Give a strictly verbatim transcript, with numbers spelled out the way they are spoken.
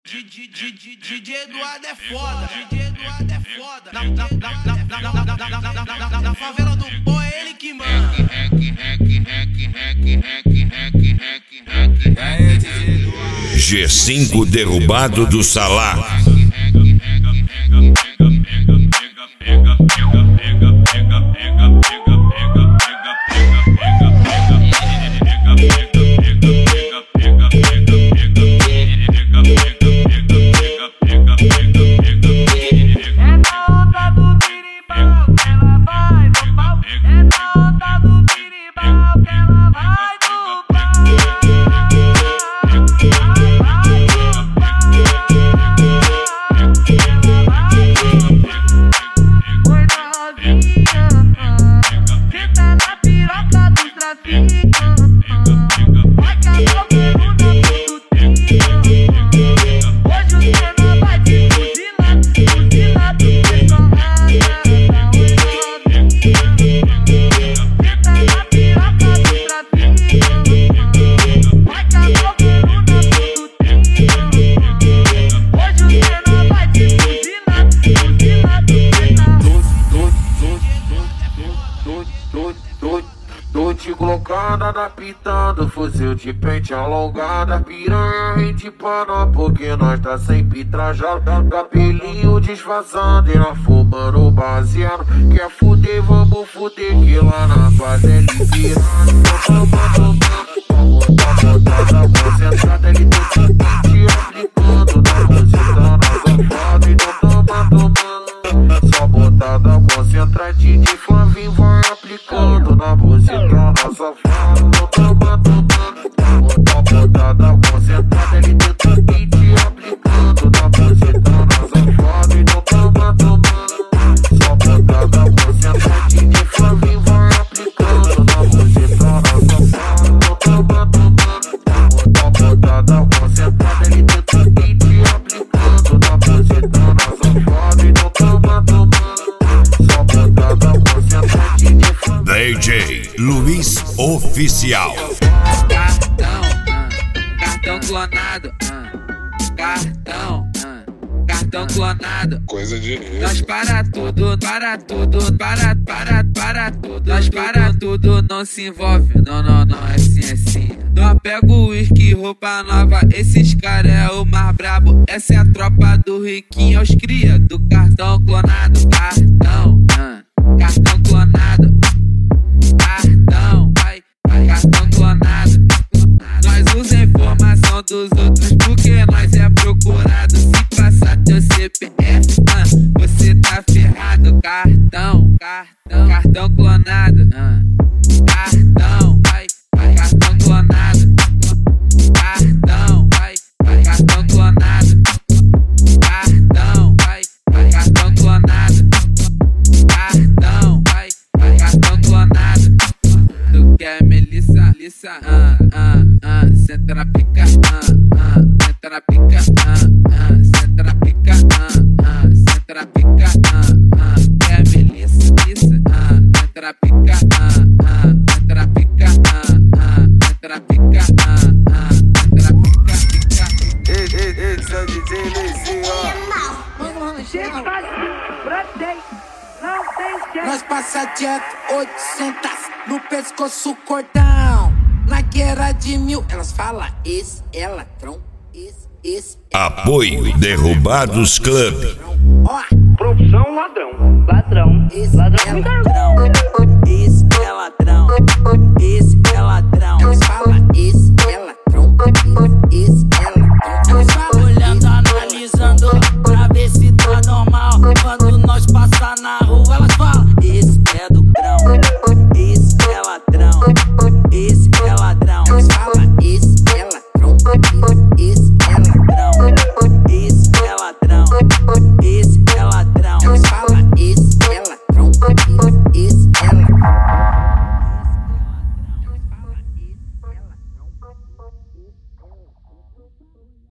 D J Eduardo é foda, D J Eduardo é foda. Na, na, na, na, na, na, na, na, na, na favela do pó é ele que manda. G cinco derrubado do Salar. Tô te colocando, adaptando, fuzil de pente alongada, piranha rente pana, porque nós tá sempre trajado, cabelinho desfazando e nós fumando baseado. Quer fuder, vamos fuder, que lá na base é liberado. Botada, concentrada, ele tá te aplicando, na posição, na safada, e não toma tomando. Só botada, concentradinha de flavinho, vai aplicando na posição, na safada, não toma tomando. Botada, concentrada, ele tá te aplicando, na posição, na safada, e não toma tomando. Só botada, concentradinha de flavinho, vai aplicando na posição, na safada, não toma tomando. Botada, concentrada, ele tá te aplicando, na posição, na safada, e não toma tomando. Só botada, concentradinha de flavinho. D J Luiz Oficial. Cartão, uh, cartão clonado, uh, cartão, uh, cartão clonado. Coisa de rico. Nós para tudo, para tudo, para, para, para tudo. Nós para tudo, não se envolve, não, não, não, é assim, é assim. Nós pega o uísque, roupa nova, esses caras é o mais brabo. Essa é a tropa do riquinho, aos cria do cartão clonado. Cartão, uh, cartão clonado. Cartão, vai, vai, cartão clonado. Nós usa a informação dos outros porque nós é procurado. Se passar teu C P F, uh, você tá ferrado. Cartão, cartão, cartão clonado. Uh, cartão, vai, vai, cartão clonado. Cartão, vai, vai, cartão clonado. Cartão, vai, vai, cartão clonado. Cartão, vai, vai, cartão clonado. Tu quer Melissa, Lissa, ah, ah, ah, senta na pica, ah, ah, senta na pica, ah, ah, senta na pica, ah, ah, senta na pica, ah, ah, quer Melissa, Lissa, ah, senta na pica, ah, ah, senta na pica, ah, ah, senta na pica, ah, ah, senta na pica, pica. Ei, ei, ei, seu D J Luizinho, Nós passa direto, oitocentos no pescoço, cordão. Na guerra de mil, elas falam esse é ladrão, esse, esse é Apoio Derrubados Club. Ó, Profissão ladrão. Ladrão. esse Ladrão é com ladrão.